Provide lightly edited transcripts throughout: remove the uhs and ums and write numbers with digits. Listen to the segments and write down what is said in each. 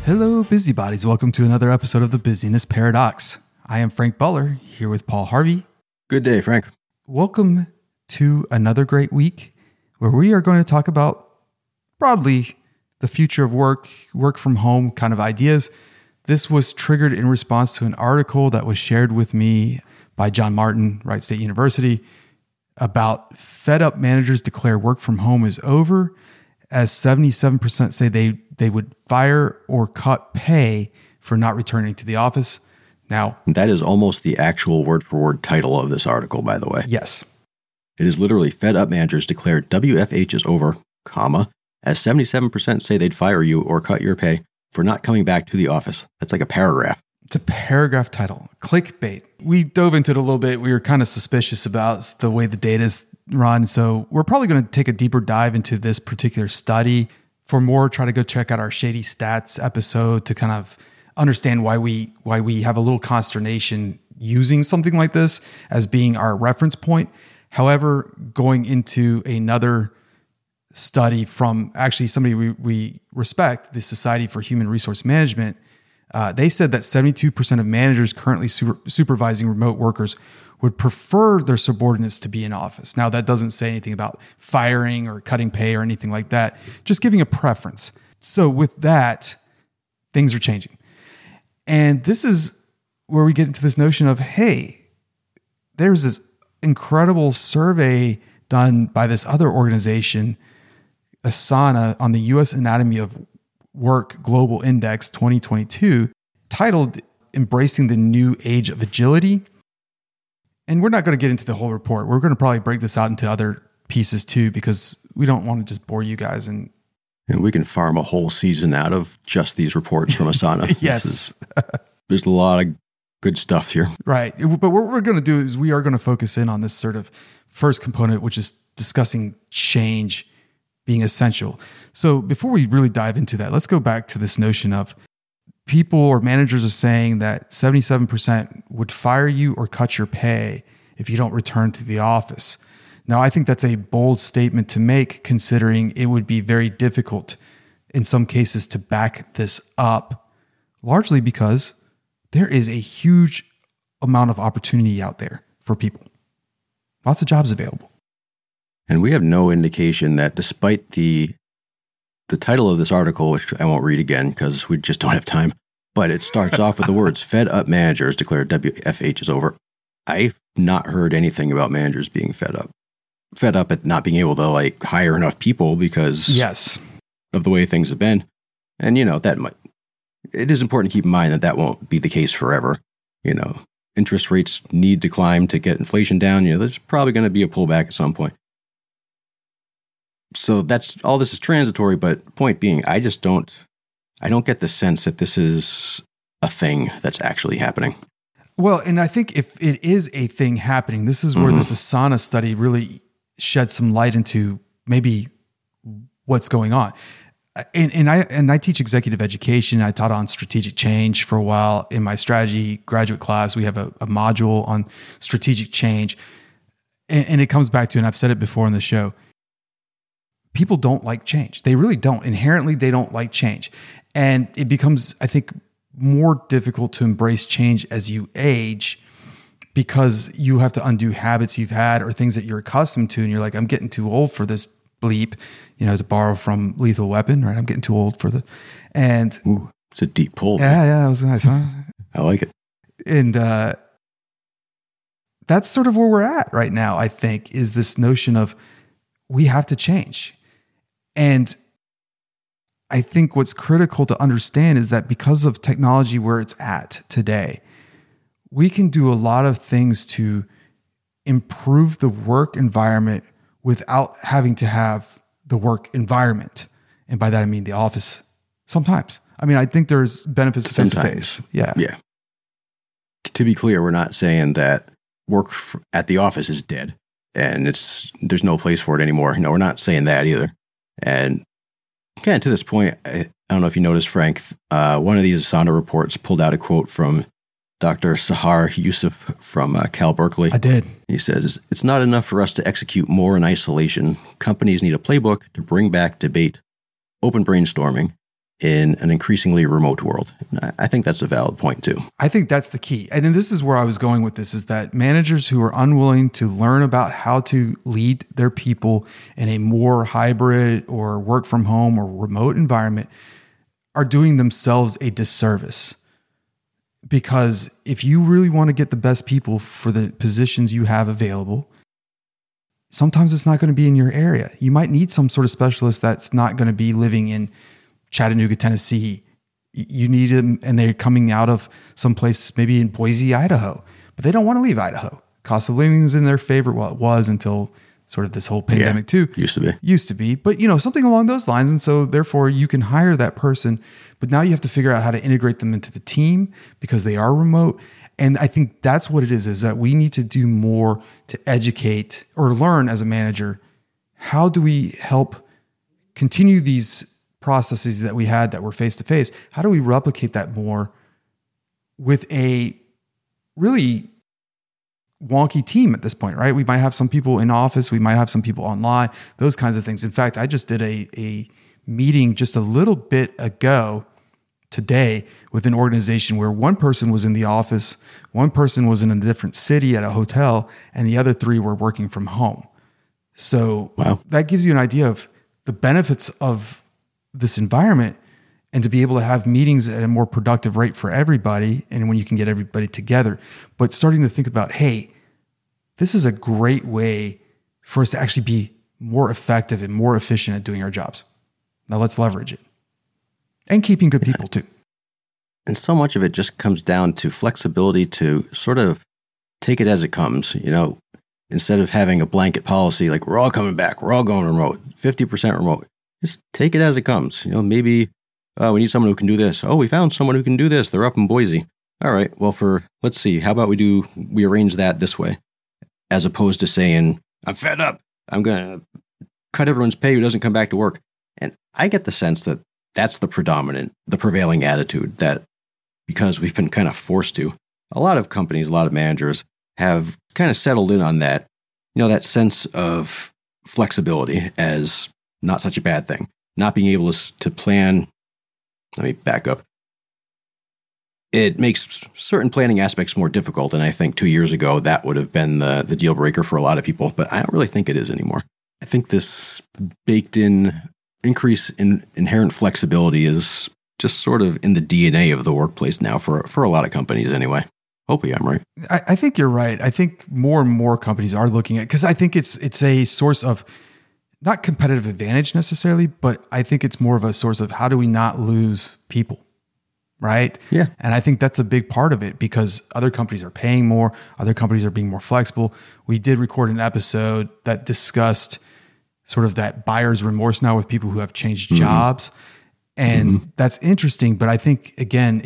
Hello, busybodies. Welcome to another episode of the Busyness Paradox. I am Frank Buller, here with Paul Harvey. Good day, Frank. Welcome to another great week where we are going to talk about broadly the future of work from home kind of ideas. This was triggered in response to an article that was shared with me by John Martin, Wright State University, about fed up managers declare work from home is over, as 77% say they would fire or cut pay for not returning to the office. Now, that is almost the actual word-for-word title of this article, by the way. Yes. It is literally fed up managers declare WFH is over, comma, as 77% say they'd fire you or cut your pay for not coming back to the office. That's like a paragraph. It's a paragraph title. Clickbait. We dove into it a little bit. We were kind of suspicious about the way the data is run. So we're probably going to take a deeper dive into this particular study. For more, try to go check out our Shady Stats episode to kind of understand why we have a little consternation using something like this as being our reference point. However, going into another study from actually somebody we respect, the Society for Human Resource Management, they said that 72% of managers currently supervising remote workers would prefer their subordinates to be in office. Now, that doesn't say anything about firing or cutting pay or anything like that, just giving a preference. So with that, things are changing. And this is where we get into this notion of, hey, there's this incredible survey done by this other organization, Asana, on the U.S. Anatomy of Work Global Index 2022, titled Embracing the New Age of Agility. And we're not going to get into the whole report. We're going to probably break this out into other pieces too, because we don't want to just bore you guys. And we can farm a whole season out of just these reports from Asana. Yes. There's a lot of good stuff here. Right. But what we're going to do is we are going to focus in on this sort of first component, which is discussing change being essential. So before we really dive into that, let's go back to this notion of people or managers are saying that 77% would fire you or cut your pay if you don't return to the office. Now, I think that's a bold statement to make, considering it would be very difficult in some cases to back this up, largely because there is a huge amount of opportunity out there for people. Lots of jobs available. And we have no indication that despite the title of this article, which I won't read again because we just don't have time, but it starts off with the words, fed up managers declare WFH is over. I've not heard anything about managers being fed up at not being able to hire enough people because of the way things have been. And, it is important to keep in mind that won't be the case forever. Interest rates need to climb to get inflation down. There's probably going to be a pullback at some point. So that's all. This is transitory, but point being, I don't get the sense that this is a thing that's actually happening. Well, and I think if it is a thing happening, this is where this Asana study really sheds some light into maybe what's going on. And I teach executive education. I taught on strategic change for a while in my strategy graduate class. We have a module on strategic change, and it comes back to, and I've said it before on the show, people don't like change. They really don't. Inherently, they don't like change. And it becomes, I think, more difficult to embrace change as you age because you have to undo habits you've had or things that you're accustomed to. And you're like, I'm getting too old for this bleep, to borrow from Lethal Weapon, right? I'm getting too old for and ooh, it's a deep pull. Yeah, that was nice, huh? I like it. And that's sort of where we're at right now, I think, is this notion of we have to change. And I think what's critical to understand is that because of technology where it's at today, we can do a lot of things to improve the work environment without having to have the work environment. And by that, I mean the office sometimes. I mean, I think there's benefits face-to-face. Yeah. Yeah. To be clear, we're not saying that work at the office is dead and there's no place for it anymore. No, we're not saying that either. And kind of to this point, I don't know if you noticed, Frank, one of these Asana reports pulled out a quote from Dr. Sahar Yusuf from Cal Berkeley. I did. He says, "It's not enough for us to execute more in isolation. Companies need a playbook to bring back debate, open brainstorming, in an increasingly remote world. I think that's a valid point too. I think that's the key. And this is where I was going with this, is that managers who are unwilling to learn about how to lead their people in a more hybrid or work from home or remote environment are doing themselves a disservice. Because if you really want to get the best people for the positions you have available, sometimes it's not going to be in your area. You might need some sort of specialist that's not going to be living in Chattanooga, Tennessee. You need them, and they're coming out of someplace maybe in Boise, Idaho, but they don't want to leave Idaho. Cost of living is in their favor. Well, it was until sort of this whole pandemic too. Used to be, but something along those lines. And so therefore you can hire that person, but now you have to figure out how to integrate them into the team because they are remote. And I think that's what it is that we need to do more to educate or learn as a manager. How do we help continue these processes that we had that were face-to-face? How do we replicate that more with a really wonky team at this point, right? We might have some people in office. We might have some people online, those kinds of things. In fact, I just did a meeting just a little bit ago today with an organization where one person was in the office, one person was in a different city at a hotel, and the other three were working from home. So That gives you an idea of the benefits of this environment, and to be able to have meetings at a more productive rate for everybody, and when you can get everybody together. But starting to think about, hey, this is a great way for us to actually be more effective and more efficient at doing our jobs. Now let's leverage it. And keeping good people too. And so much of it just comes down to flexibility to sort of take it as it comes. Instead of having a blanket policy like we're all coming back, we're all going remote, 50% remote. Just take it as it comes. Maybe we need someone who can do this. Oh, we found someone who can do this. They're up in Boise. All right. Well, let's see. How about we arrange that this way, as opposed to saying, I'm fed up. I'm going to cut everyone's pay who doesn't come back to work. And I get the sense that that's the prevailing attitude, that because we've been kind of forced to, a lot of companies, a lot of managers have kind of settled in on that, that sense of flexibility as not such a bad thing. Not being able to plan. Let me back up. It makes certain planning aspects more difficult. And I think 2 years ago, that would have been the deal breaker for a lot of people. But I don't really think it is anymore. I think this baked in increase in inherent flexibility is just sort of in the DNA of the workplace now for a lot of companies anyway. Hopefully I'm right. I think you're right. I think more and more companies are looking at, because I think it's a source of not competitive advantage necessarily, but I think it's more of a source of how do we not lose people, right? Yeah. And I think that's a big part of it, because other companies are paying more, other companies are being more flexible. We did record an episode that discussed sort of that buyer's remorse now with people who have changed jobs. And that's interesting. But I think, again,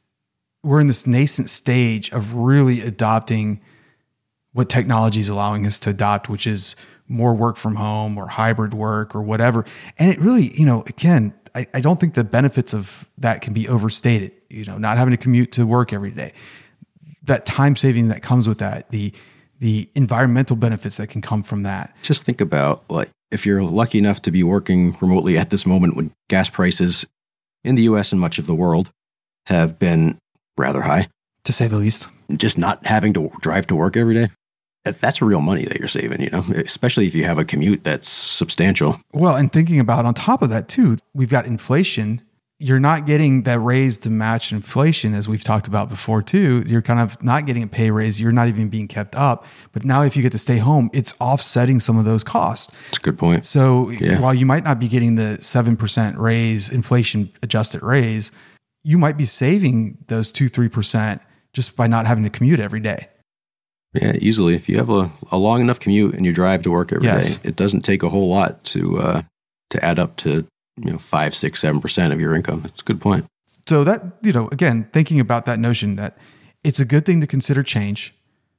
we're in this nascent stage of really adopting what technology is allowing us to adopt, which is more work from home or hybrid work or whatever. And it really, again, I don't think the benefits of that can be overstated. Not having to commute to work every day, that time saving that comes with that, the environmental benefits that can come from that. Just think about, like, if you're lucky enough to be working remotely at this moment when gas prices in the US and much of the world have been rather high, to say the least, just not having to drive to work every day. That's real money that you're saving, especially if you have a commute that's substantial. Well, and thinking about on top of that too, we've got inflation. You're not getting that raise to match inflation, as we've talked about before too. You're kind of not getting a pay raise. You're not even being kept up. But now if you get to stay home, it's offsetting some of those costs. That's a good point. So while you might not be getting the 7% raise, inflation adjusted raise, you might be saving those 2-3% just by not having to commute every day. Yeah, easily. If you have a long enough commute and you drive to work every day, it doesn't take a whole lot to add up to 5, 6, 7% of your income. It's a good point. So that, again, thinking about that notion that it's a good thing to consider change.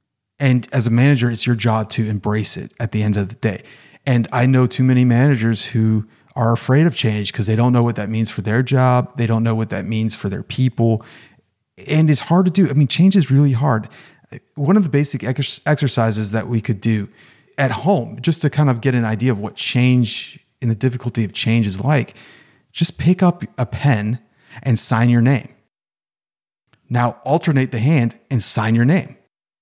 And as a manager, it's your job to embrace it at the end of the day. And I know too many managers who are afraid of change because they don't know what that means for their job. They don't know what that means for their people. And it's hard to do. I mean, change is really hard. One of the basic exercises that we could do at home, just to kind of get an idea of what change and the difficulty of change is like, just pick up a pen and sign your name. Now alternate the hand and sign your name.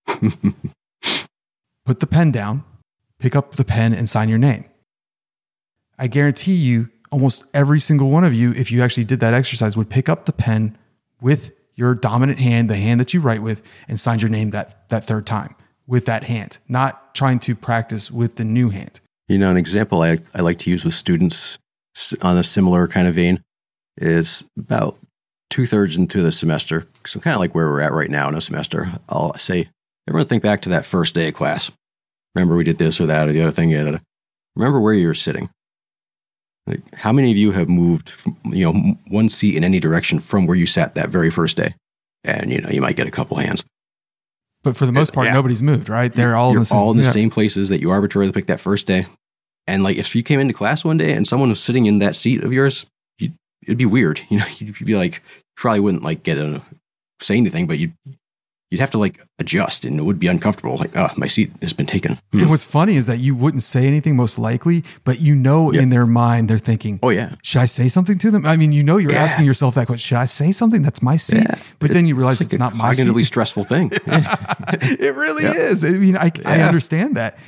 Put the pen down, pick up the pen and sign your name. I guarantee you, almost every single one of you, if you actually did that exercise, would pick up the pen with your dominant hand, the hand that you write with, and sign your name that third time with that hand, not trying to practice with the new hand. You know, an example I like to use with students on a similar kind of vein is about 2/3 into the semester. So kind of like where we're at right now in a semester. I'll say, everyone think back to that first day of class. Remember we did this or that or the other thing. Remember where you were sitting. Like, how many of you have moved, one seat in any direction from where you sat that very first day? And, you might get a couple hands. But for the most part, nobody's moved, right? They're all You're in the same, all in the same places that you arbitrarily picked that first day. And like, if you came into class one day and someone was sitting in that seat of yours, it'd be weird. You'd be like, you probably wouldn't like say anything, but you'd have to like adjust, and it would be uncomfortable. Like, my seat has been taken. And what's funny is that you wouldn't say anything most likely, but in their mind, they're thinking, oh yeah, should I say something to them? I mean, you're asking yourself that question. Should I say something? That's my seat. Yeah. But then you realize it's not my seat. Cognitively stressful thing. It really is. I mean, I understand that.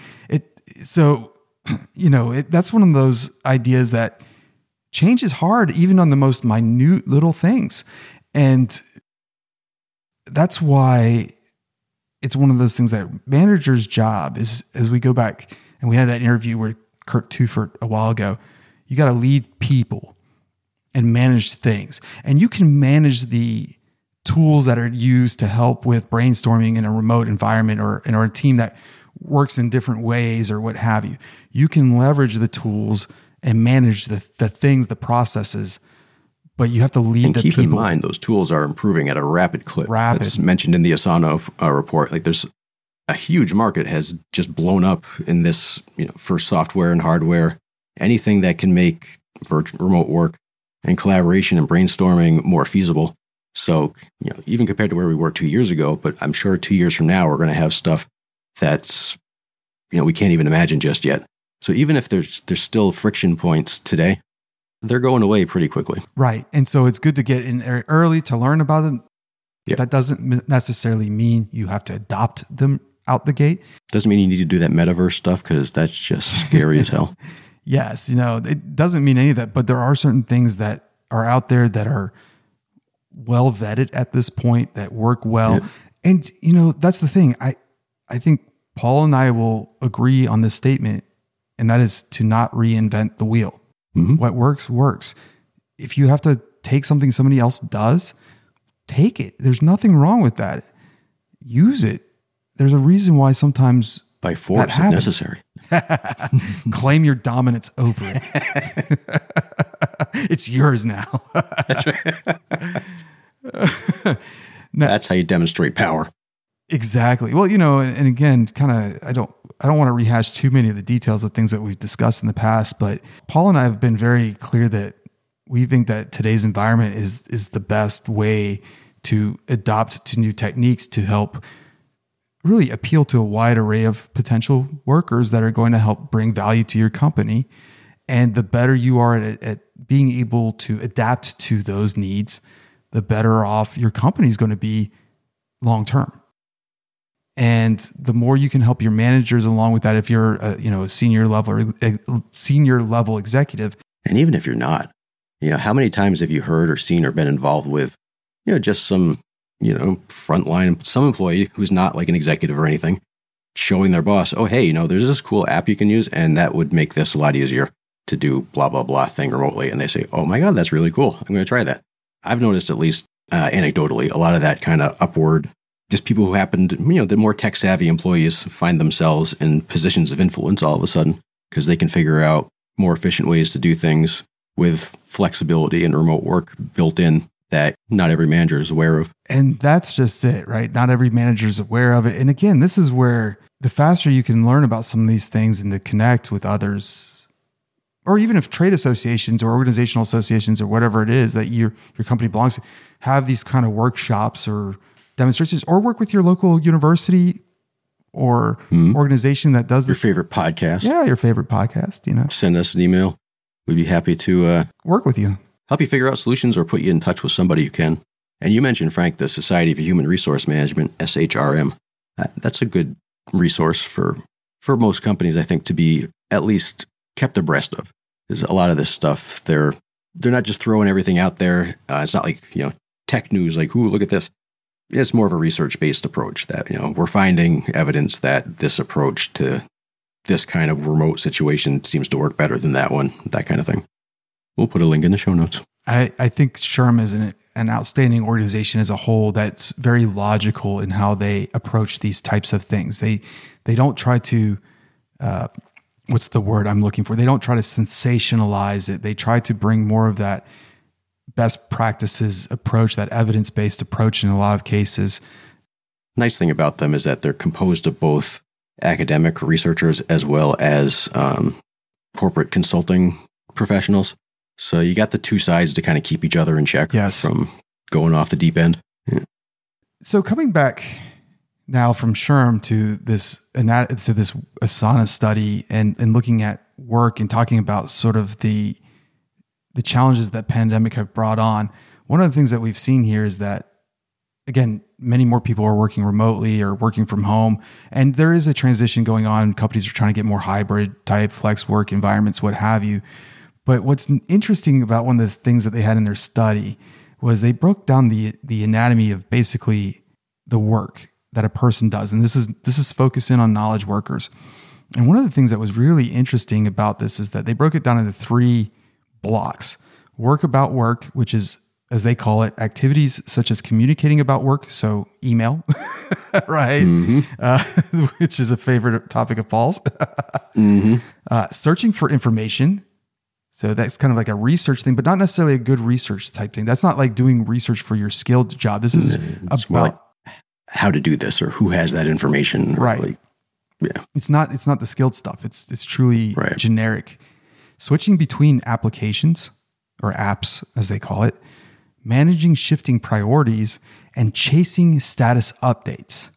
That's one of those ideas that change is hard, even on the most minute little things. And that's why it's one of those things that manager's job is, as we go back and we had that interview with Kurt Tufert a while ago, you got to lead people and manage things. And you can manage the tools that are used to help with brainstorming in a remote environment or a team that works in different ways or what have you. You can leverage the tools and manage the things, the processes, but you have to lead the people. And keep in mind, those tools are improving at a rapid clip. That's mentioned in the Asana report. Like, there's a huge market has just blown up in this, for software and hardware, anything that can make remote work and collaboration and brainstorming more feasible. So, even compared to where we were 2 years ago, but I'm sure 2 years from now, we're going to have stuff that's, we can't even imagine just yet. So even if there's still friction points today, they're going away pretty quickly. Right. And so it's good to get in there early to learn about them. Yep. That doesn't necessarily mean you have to adopt them out the gate. Doesn't mean you need to do that metaverse stuff, because that's just scary as hell. Yes. It doesn't mean any of that, but there are certain things that are out there that are well vetted at this point that work well. Yep. And, that's the thing. I think Paul and I will agree on this statement, and that is to not reinvent the wheel. Mm-hmm. What works, works. If you have to take something somebody else does, take it. There's nothing wrong with that. Use it. There's a reason why sometimes by force if necessary. Claim your dominance over it. It's yours now. That's right. That's how you demonstrate power. Exactly. Well, and again, I don't want to rehash too many of the details of things that we've discussed in the past, but Paul and I have been very clear that we think that today's environment is the best way to adopt to new techniques to help really appeal to a wide array of potential workers that are going to help bring value to your company. And the better you are at being able to adapt to those needs, the better off your company is going to be long term. And the more you can help your managers along with that, if you're a senior level executive, and even if you're not, how many times have you heard or seen or been involved with, just some, frontline, some employee who's not like an executive or anything, showing their boss, oh, hey, there's this cool app you can use, and that would make this a lot easier to do blah, blah, blah thing remotely. And they say, oh my God, that's really cool. I'm going to try that. I've noticed, at least anecdotally, a lot of that kind of upward, just people who happened, the more tech savvy employees find themselves in positions of influence all of a sudden, because they can figure out more efficient ways to do things with flexibility and remote work built in that not every manager is aware of. And that's just it, right? Not every manager is aware of it. And again, this is where the faster you can learn about some of these things and to connect with others, or even if trade associations or organizational associations or whatever it is that your company belongs to, have these kind of workshops or demonstrations, or work with your local university or organization that does this. Your favorite podcast. Yeah, your favorite podcast, Send us an email. We'd be happy to work with you. help you figure out solutions or put you in touch with somebody who can. And you mentioned, Frank, the Society for Human Resource Management, SHRM. That's a good resource for most companies, I think, to be at least kept abreast of. Because a lot of this stuff, they're not just throwing everything out there. It's not like, tech news, like, ooh, look at this. It's more of a research-based approach that, we're finding evidence that this approach to this kind of remote situation seems to work better than that one, that kind of thing. We'll put a link in the show notes. I think SHRM is an outstanding organization as a whole that's very logical in how they approach these types of things. They don't try to, what's the word I'm looking for? They don't try to sensationalize it. They try to bring more of that best practices approach, that evidence-based approach in a lot of cases. Nice thing about them is that they're composed of both academic researchers as well as corporate consulting professionals. So you got the two sides to kind of keep each other in check from going off the deep end. Yeah. So coming back now from SHRM to this Asana study and looking at work and talking about sort of the challenges that pandemic have brought on, one of the things that we've seen here is that, again, many more people are working remotely or working from home, and there is a transition going on. Companies are trying to get more hybrid type flex work environments, what have you. But what's interesting about one of the things that they had in their study was they broke down the anatomy of basically the work that a person does. And this is focusing on knowledge workers. And one of the things that was really interesting about this is that they broke it down into 3 blocks. Work about work, which is, as they call it, activities such as communicating about work. So email, right? Mm-hmm. Which is a favorite topic of Paul's. Mm-hmm. Searching for information. So that's kind of like a research thing, but not necessarily a good research type thing. That's not like doing research for your skilled job. This is about like how to do this or who has that information. Right. Like, yeah. It's not the skilled stuff. It's truly generic. Switching between applications or apps, as they call it, managing shifting priorities, and chasing status updates.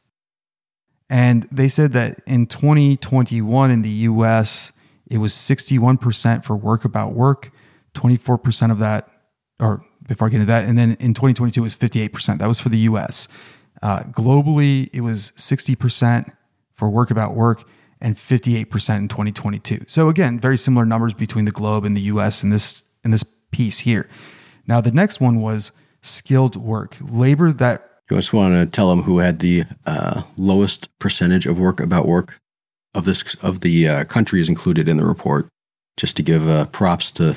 And they said that in 2021 in the US, it was 61% for work about work, 24% of that, or before I get into that, and then in 2022, it was 58%. That was for the US. Globally, it was 60% for work about work and 58% in 2022. So again, very similar numbers between the globe and the US in this piece here. Now, the next one was skilled work, labor that... You just want to tell them who had the lowest percentage of work about work of the countries included in the report, just to give props to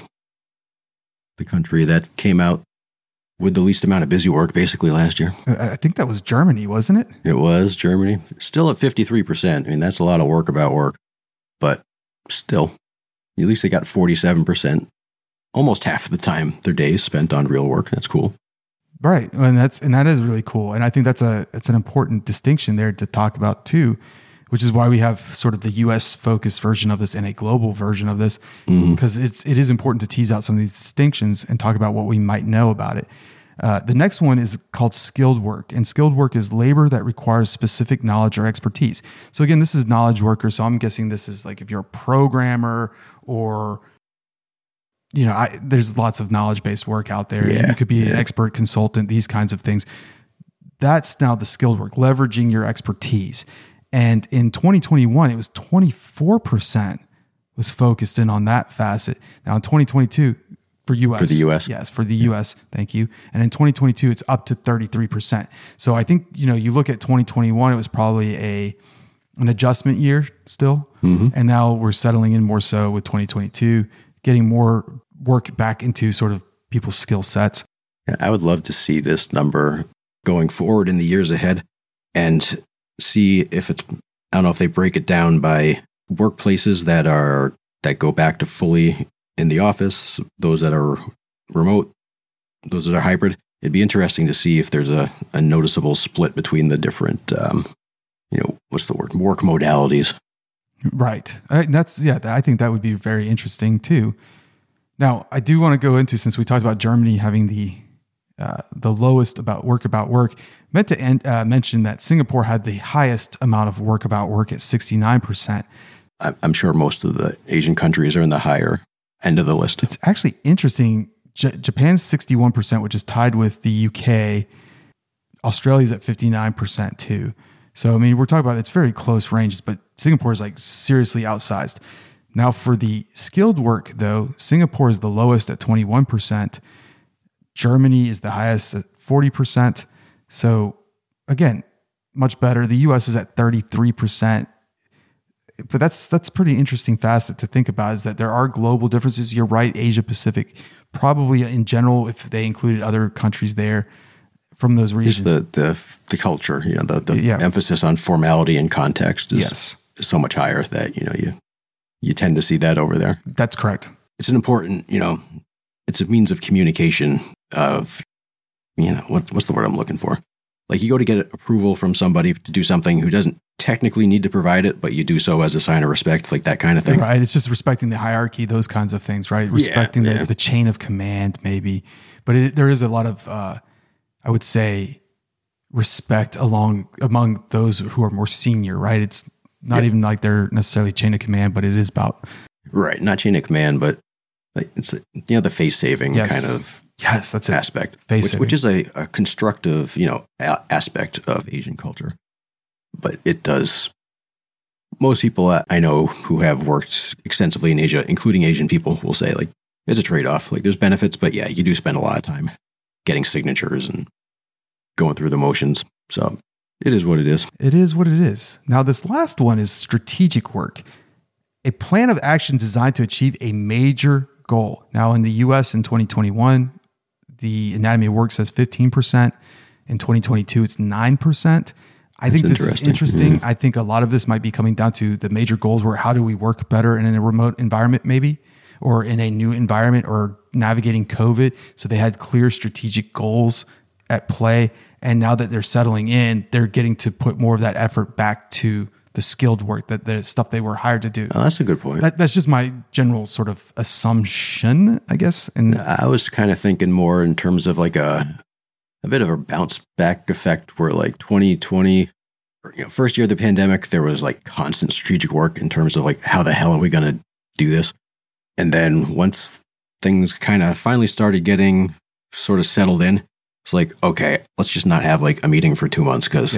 the country that came out with the least amount of busy work basically last year. I think that was Germany, wasn't it? It was Germany. Still at 53%. I mean, that's a lot of work about work, but still, at least they got 47%. Almost half of the time their days spent on real work. That's cool. Right. And that is really cool. And I think that's an important distinction there to talk about too, which is why we have sort of the US focused version of this and a global version of this, because it is important to tease out some of these distinctions and talk about what we might know about it. The next one is called skilled work, and skilled work is labor that requires specific knowledge or expertise. So again, this is knowledge workers. So I'm guessing this is like if you're a programmer or, there's lots of knowledge-based work out there. Yeah, you could be an expert consultant, these kinds of things. That's now the skilled work, leveraging your expertise. And in 2021, it was 24% was focused in on that facet. Now in 2022, for US. For the US. Yes, for the US. Thank you. And in 2022, it's up to 33%. So I think, you look at 2021, it was probably an adjustment year still. Mm-hmm. And now we're settling in more so with 2022, getting more work back into sort of people's skill sets. Yeah, I would love to see this number going forward in the years ahead and see if it's, I don't know if they break it down by workplaces that go back to fully in the office, those that are remote, those that are hybrid. It'd be interesting to see if there's a noticeable split between the different, what's the word, work modalities. Right. I think that would be very interesting too. Now, I do want to go into, since we talked about Germany having the lowest about work, meant to mention that Singapore had the highest amount of work about work at 69%. I'm sure most of the Asian countries are in the higher end of the list. It's actually interesting Japan's 61%, which is tied with the UK. Australia's at 59% too. So, I mean, we're talking about it's very close ranges, but Singapore is like seriously outsized. Now, for the skilled work, though, Singapore is the lowest at 21%. Germany is the highest at 40%. So, again, much better. The US is at 33%. But that's pretty interesting facet to think about, is that there are global differences. You're right, Asia Pacific, probably in general, if they included other countries there from those regions. Just the culture, the emphasis on formality and context is so much higher that, you tend to see that over there. That's correct. It's an important, it's a means of communication of, what's the word I'm looking for? Like you go to get approval from somebody to do something who doesn't technically need to provide it, but you do so as a sign of respect, like that kind of thing. Right. It's just respecting the hierarchy, those kinds of things, right? Respecting the chain of command, maybe. But there is a lot of, I would say, respect among those who are more senior, right? It's not even like they're necessarily chain of command, but it is about. Right. Not chain of command, but like it's, the face saving kind of. Yes, that's aspect, which is a constructive, aspect of Asian culture. But it does. Most people I know who have worked extensively in Asia, including Asian people, will say like there's a trade-off. Like there's benefits, but you do spend a lot of time getting signatures and going through the motions. So it is what it is. It is what it is. Now this last one is strategic work, a plan of action designed to achieve a major goal. Now in the U.S. in 2021. The Anatomy of Work says 15%. In 2022, it's 9%. I think this is interesting. I think a lot of this might be coming down to the major goals were how do we work better in a remote environment maybe, or in a new environment, or navigating COVID. So they had clear strategic goals at play. And now that they're settling in, they're getting to put more of that effort back to the skilled work, that the stuff they were hired to do. Oh, that's a good point. That's just my general sort of assumption, I guess. And I was kind of thinking more in terms of like a bit of a bounce back effect where like 2020, first year of the pandemic, there was like constant strategic work in terms of like, how the hell are we going to do this? And then once things kind of finally started getting sort of settled in, it's like, okay, let's just not have like a meeting for 2 months because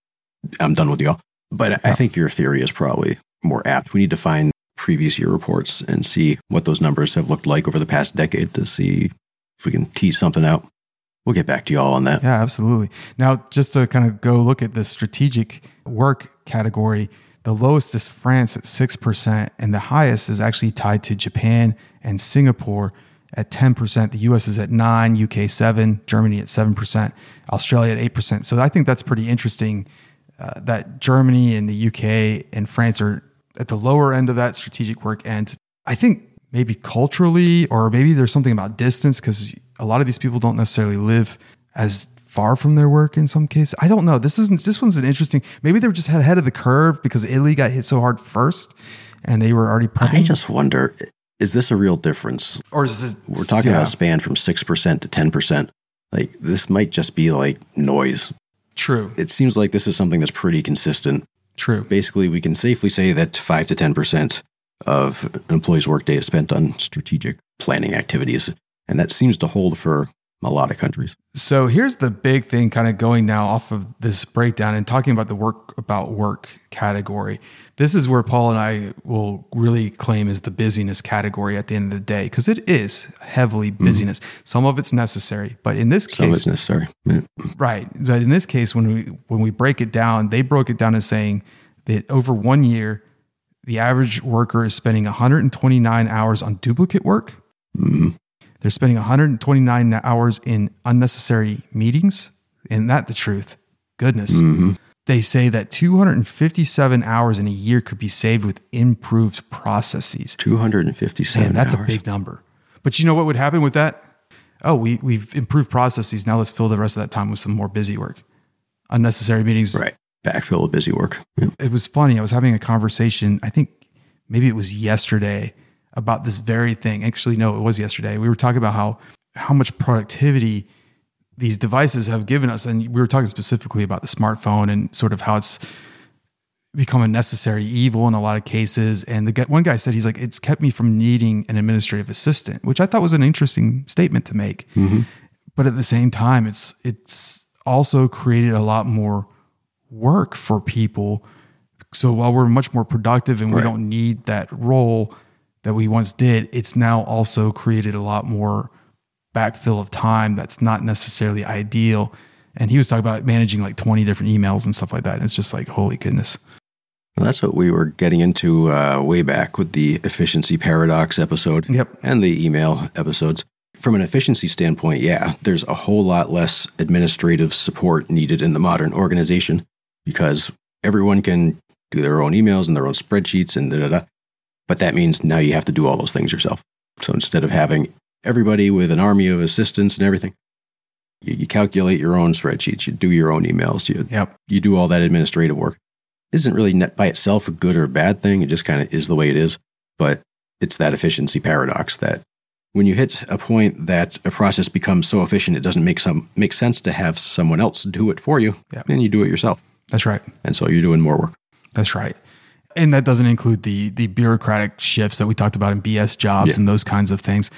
I'm done with y'all. But I think your theory is probably more apt. We need to find previous year reports and see what those numbers have looked like over the past decade to see if we can tease something out. We'll get back to you all on that. Yeah, absolutely. Now, just to kind of go look at the strategic work category, the lowest is France at 6%, and the highest is actually tied to Japan and Singapore at 10%. The US is at 9%, UK 7%, Germany at 7%, Australia at 8%. So I think that's pretty interesting. That Germany and the UK and France are at the lower end of that strategic work end. I think maybe culturally, or maybe there's something about distance, because a lot of these people don't necessarily live as far from their work in some cases. I don't know. This one's an interesting, maybe they were just ahead of the curve because Italy got hit so hard first and they were already prepping. I just wonder, is this a real difference? Or is this, we're talking about a span from 6% to 10%. Like this might just be like noise. True. It seems like this is something that's pretty consistent. True. Basically, we can safely say that 5 to 10% of an employee's workday is spent on strategic planning activities. And that seems to hold for a lot of countries. So here's the big thing kind of going now off of this breakdown and talking about the work category. This is where Paul and I will really claim is the busyness category at the end of the day, because it is heavily busyness. Some of it's necessary, but in this case, some of it's necessary. Yeah. Right. But in this case, when we break it down, they broke it down as saying that over 1 year, the average worker is spending 129 hours on duplicate work. Mm-hmm. They're spending 129 hours in unnecessary meetings. Isn't that the truth? Goodness. Mm-hmm. They say that 257 hours in a year could be saved with improved processes. 257 Man, that's hours. A big number. But you know what would happen with that? Oh, we've improved processes. Now let's fill the rest of that time with some more busy work. Unnecessary meetings. Right. Backfill with busy work. Yep. It was funny. I was having a conversation, I think maybe it was yesterday, about this very thing. Actually, no, it was yesterday. We were talking about how much productivity these devices have given us. And we were talking specifically about the smartphone and sort of how it's become a necessary evil in a lot of cases. And one guy said, he's like, it's kept me from needing an administrative assistant, which I thought was an interesting statement to make. Mm-hmm. But at the same time, it's also created a lot more work for people. So while we're much more productive and we don't need that role that we once did, it's now also created a lot more backfill of time that's not necessarily ideal. And he was talking about managing like 20 different emails and stuff like that. And it's just like, holy goodness. Well, that's what we were getting into way back with the efficiency paradox episode and the email episodes. From an efficiency standpoint, there's a whole lot less administrative support needed in the modern organization because everyone can do their own emails and their own spreadsheets and da-da-da. But that means now you have to do all those things yourself. So instead of having everybody with an army of assistants and everything, you calculate your own spreadsheets, you do your own emails, you do all that administrative work. It isn't really by itself a good or a bad thing. It just kind of is the way it is. But it's that efficiency paradox that when you hit a point that a process becomes so efficient it doesn't make sense to have someone else do it for you, then you do it yourself. That's right. And so you're doing more work. That's right. And that doesn't include the bureaucratic shifts that we talked about in BS jobs and those kinds of things.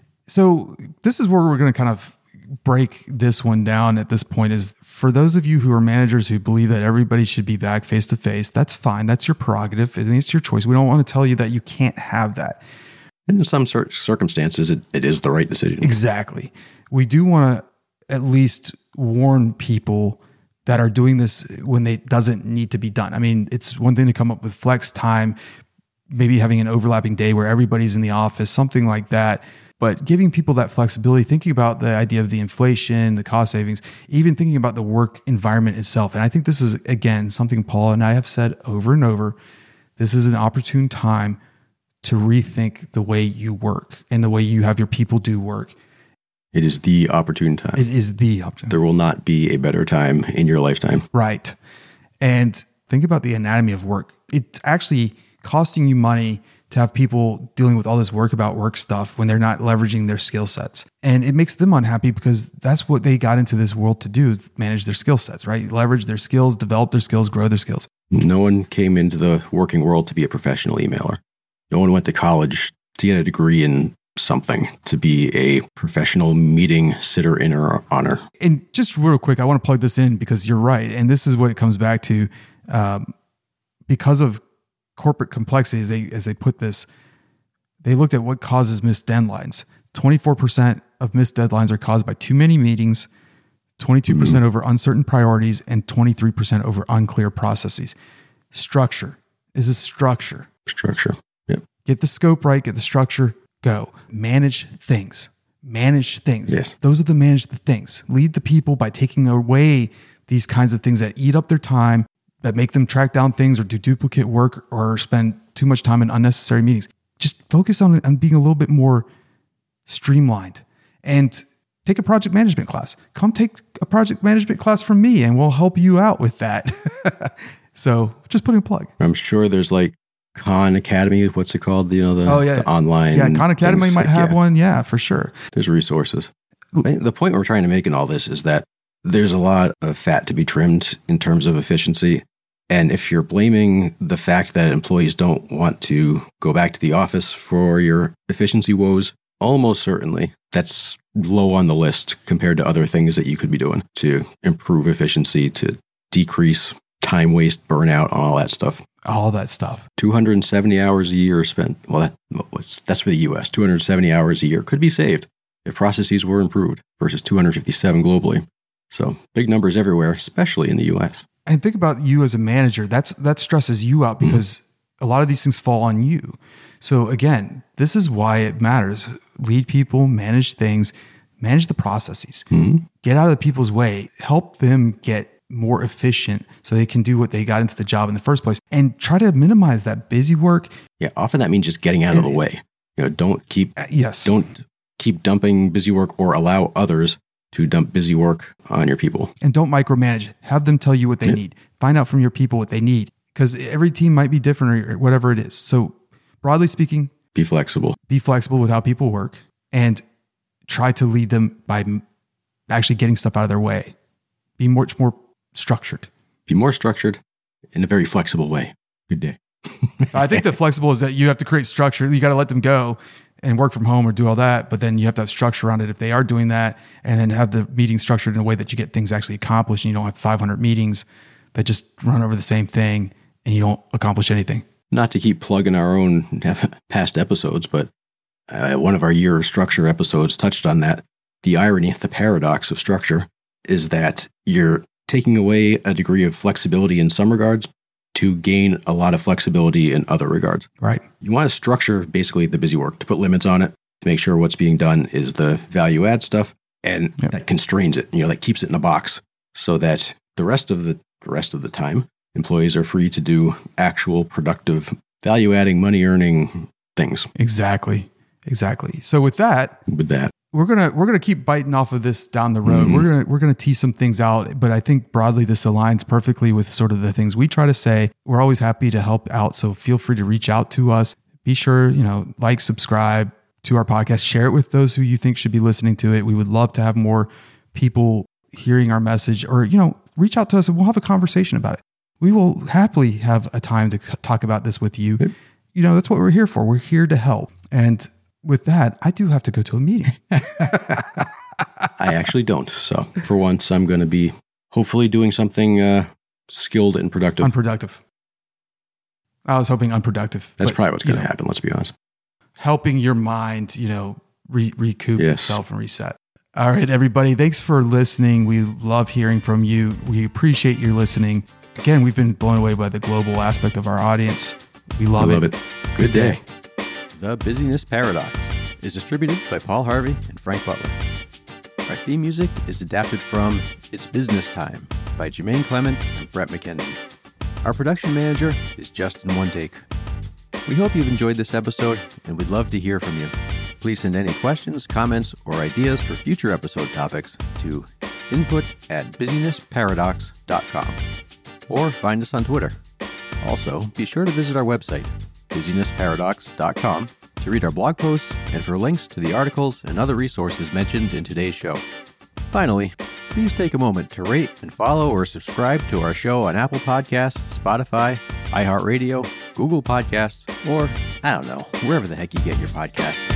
So this is where we're going to kind of break this one down at this point is for those of you who are managers who believe that everybody should be back face to face, that's fine. That's your prerogative. It's your choice. We don't want to tell you that you can't have that. In some circumstances, it is the right decision. Exactly. We do want to at least warn people that are doing this when it doesn't need to be done. I mean, it's one thing to come up with flex time, maybe having an overlapping day where everybody's in the office, something like that. But giving people that flexibility, thinking about the idea of the inflation, the cost savings, even thinking about the work environment itself. And I think this is, again, something Paul and I have said over and over. This is an opportune time to rethink the way you work and the way you have your people do work. It is the opportune time. It is the opportune. There will not be a better time in your lifetime. Right. And think about the anatomy of work. It's actually costing you money to have people dealing with all this work about work stuff when they're not leveraging their skill sets. And it makes them unhappy because that's what they got into this world to do, is manage their skill sets, right? Leverage their skills, develop their skills, grow their skills. No one came into the working world to be a professional emailer. No one went to college to get a degree in something, to be a professional meeting sitter in her honor. And just real quick, I want to plug this in because you're right. And this is what it comes back to. Because of corporate complexity, as they put this, they looked at what causes missed deadlines. 24% of missed deadlines are caused by too many meetings, 22% over uncertain priorities, and 23% over unclear processes. Structure. Is this structure? Structure. Yep. Get the scope right, get the structure, go. Manage things. Manage things. Yes. Those are the manage the things. Lead the people by taking away these kinds of things that eat up their time, that make them track down things or do duplicate work or spend too much time in unnecessary meetings. Just focus on being a little bit more streamlined and take a project management class. Come take a project management class from me and we'll help you out with that. So just putting a plug. I'm sure there's like Khan Academy. What's it called? The online. Yeah, Khan Academy might have one. Yeah, for sure. There's resources. The point we're trying to make in all this is that there's a lot of fat to be trimmed in terms of efficiency. And if you're blaming the fact that employees don't want to go back to the office for your efficiency woes, almost certainly that's low on the list compared to other things that you could be doing to improve efficiency, to decrease time waste, burnout, all that stuff. All that stuff. 270 hours a year spent. Well, that's for the US. 270 hours a year could be saved if processes were improved versus 257 globally. So big numbers everywhere, especially in the US. And think about you as a manager. That stresses you out because a lot of these things fall on you. So again, this is why it matters. Lead people, manage things, manage the processes. Get out of the people's way. Help them get more efficient so they can do what they got into the job in the first place. And try to minimize that busy work. Yeah, often that means just getting out of the way. Don't keep dumping busy work or allow others to dump busy work on your people. And don't micromanage. Have them tell you what they need. Find out from your people what they need. Because every team might be different or whatever it is. So broadly speaking, be flexible. Be flexible with how people work and try to lead them by actually getting stuff out of their way. Be much more structured. Be more structured in a very flexible way. Good day. I think the flexible is that you have to create structure. You got to let them go and work from home or do all that, but then you have to have structure around it if they are doing that, and then have the meeting structured in a way that you get things actually accomplished and you don't have 500 meetings that just run over the same thing and you don't accomplish anything. Not to keep plugging our own past episodes, but one of our year of structure episodes touched on that. The irony, the paradox of structure is that you're taking away a degree of flexibility in some regards to gain a lot of flexibility in other regards. Right. You want to structure basically the busy work, to put limits on it, to make sure what's being done is the value add stuff, and that constrains it, that keeps it in a box, so that the rest of the time, employees are free to do actual productive, value adding, money earning things. Exactly. So with that, we're gonna keep biting off of this down the road. Mm-hmm. We're gonna tease some things out, but I think broadly this aligns perfectly with sort of the things we try to say. We're always happy to help out, so feel free to reach out to us. Be sure, like, subscribe to our podcast, share it with those who you think should be listening to it. We would love to have more people hearing our message, or reach out to us and we'll have a conversation about it. We will happily have a time to talk about this with you. That's what we're here for. We're here to help. And with that, I do have to go to a meeting. I actually don't. So for once, I'm going to be hopefully doing something skilled and productive. Unproductive. I was hoping unproductive. That's probably what's going to happen. Let's be honest. Helping your mind, recoup yourself and reset. All right, everybody. Thanks for listening. We love hearing from you. We appreciate your listening. Again, we've been blown away by the global aspect of our audience. We love it. Good day. The Busyness Paradox is distributed by Paul Harvey and Frank Butler. Our theme music is adapted from It's Business Time by Jermaine Clements and Brett McKenzie. Our production manager is Justin One Take. We hope you've enjoyed this episode, and we'd love to hear from you. Please send any questions, comments, or ideas for future episode topics to input@busynessparadox.com, or find us on Twitter. Also, be sure to visit our website, busynessparadox.com, to read our blog posts and for links to the articles and other resources mentioned in today's show. Finally, please take a moment to rate and follow or subscribe to our show on Apple Podcasts, Spotify, iHeartRadio, Google Podcasts, or, wherever the heck you get your podcasts.